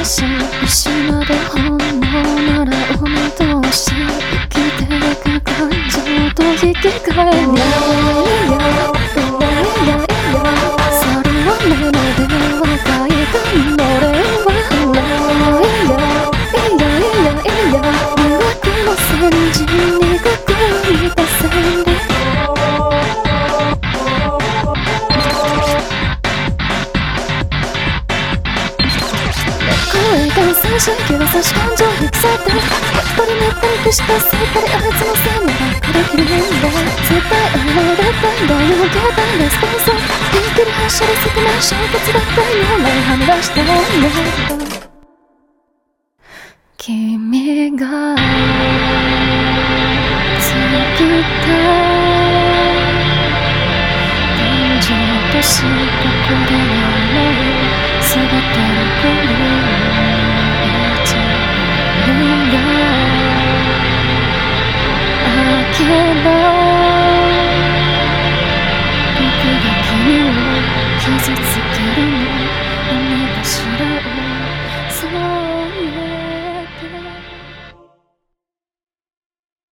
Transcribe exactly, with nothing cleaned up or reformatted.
しい石まで本能なら生み通し生きていく感情と引き換えにいやいやいやいや去るは目ので若いがのれんはいやいやいやいやいや魅惑の先人にくくり出せる最初息が差し感情引き裂いて一人めったに消した世界あいつのせいならこれきりなんだ絶対あれだったんだよ携帯レスポンスピンクリ走り少ない衝突だったよねはみ出したんだ君が作った天井としたこれはない全ての国開けば